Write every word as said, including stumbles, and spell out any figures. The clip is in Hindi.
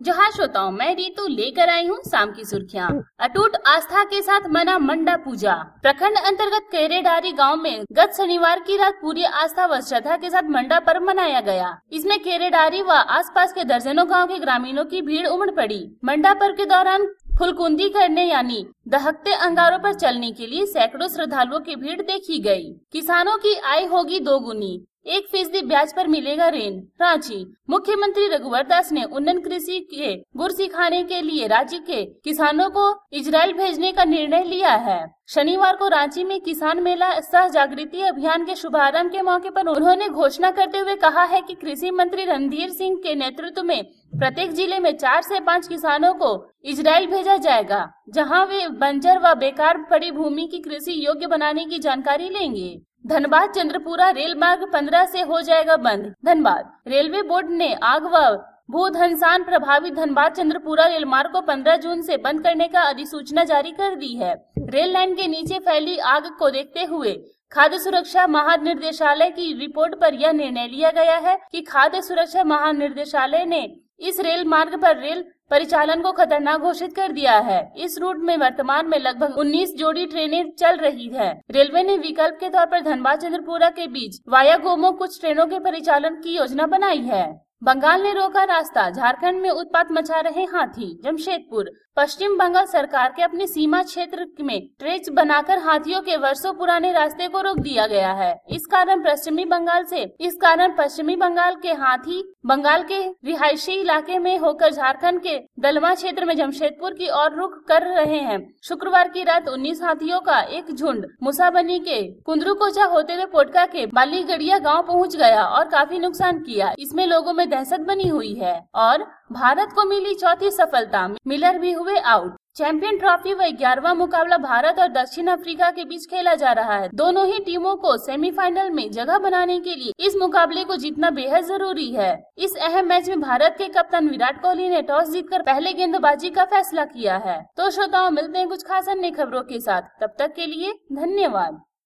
जहाँ श्रोताओं मैं रीतू लेकर आई हूँ शाम की सुर्खियाँ। अटूट आस्था के साथ मना मंडा पूजा। प्रखंड अंतर्गत केरेडारी गांव में गत शनिवार की रात पूरी आस्था व श्रद्धा के साथ मंडा पर्व मनाया गया। इसमें केरेडारी व आसपास के दर्जनों गांव के ग्रामीणों की भीड़ उमड़ पड़ी। मंडा पर्व के दौरान फुलकुंदी करने यानी दहकते अंगारों पर चलने के लिए सैकड़ों श्रद्धालुओं की भीड़ देखी गई। किसानों की आय होगी दोगुनी, एक फीसदी ब्याज पर मिलेगा ऋण। रांची। मुख्यमंत्री रघुवर दास ने उन्नत कृषि के गुर सिखाने के लिए राज्य के किसानों को इजराइल भेजने का निर्णय लिया है। शनिवार को रांची में किसान मेला सह जागृति अभियान के शुभारंभ के मौके पर उन्होंने घोषणा करते हुए कहा है कि कृषि मंत्री रणधीर सिंह के नेतृत्व में प्रत्येक जिले में चार से पाँच किसानों को इजराइल भेजा जाएगा, जहां वे बंजर व बेकार पड़ी भूमि की कृषि योग्य बनाने की जानकारी लेंगे। धनबाद चंद्रपुरा रेल मार्ग पंद्रह से हो जाएगा बंद। धनबाद। रेलवे बोर्ड ने आग व भूधंसान प्रभावित धनबाद चंद्रपुरा रेल मार्ग को पंद्रह जून से बंद करने का अधिसूचना जारी कर दी है। रेल लाइन के नीचे फैली आग को देखते हुए खाद्य सुरक्षा महानिदेशालय की रिपोर्ट पर यह निर्णय लिया गया है कि खाद्य सुरक्षा महानिदेशालय ने इस रेल मार्ग पर रेल परिचालन को खतरनाक घोषित कर दिया है। इस रूट में वर्तमान में लगभग उन्नीस जोड़ी ट्रेनें चल रही है। रेलवे ने विकल्प के तौर पर धनबाद चंद्रपुरा के बीच वाया गोमो कुछ ट्रेनों के परिचालन की योजना बनाई है। बंगाल ने रोका रास्ता, झारखंड में उत्पात मचा रहे हाथी। जमशेदपुर। पश्चिम बंगाल सरकार के अपने सीमा क्षेत्र में ट्रेच बनाकर हाथियों के वर्षों पुराने रास्ते को रोक दिया गया है। इस कारण पश्चिमी बंगाल से इस कारण पश्चिमी बंगाल के हाथी बंगाल के रिहायशी इलाके में होकर झारखंड के दलमा क्षेत्र में जमशेदपुर की ओर रुख कर रहे हैं। शुक्रवार की रात उन्नीस हाथियों का एक झुंड मुसाबनी के कुंदरूकोचा होते हुए पोटका के बालीगड़िया गाँव पहुँच गया और काफी नुकसान किया। इसमें लोगों में दहशत बनी हुई है और भारत को मिली चौथी सफलता, मिलर भी हुए आउट। चैंपियन ट्रॉफी व ग्यारहवां मुकाबला भारत और दक्षिण अफ्रीका के बीच खेला जा रहा है। दोनों ही टीमों को सेमीफाइनल में जगह बनाने के लिए इस मुकाबले को जीतना बेहद जरूरी है। इस अहम मैच में भारत के कप्तान विराट कोहली ने टॉस जीतकर पहले गेंदबाजी का फैसला किया है। तो श्रोताओं, मिलते हैं कुछ खास अन्य खबरों के साथ। तब तक के लिए धन्यवाद।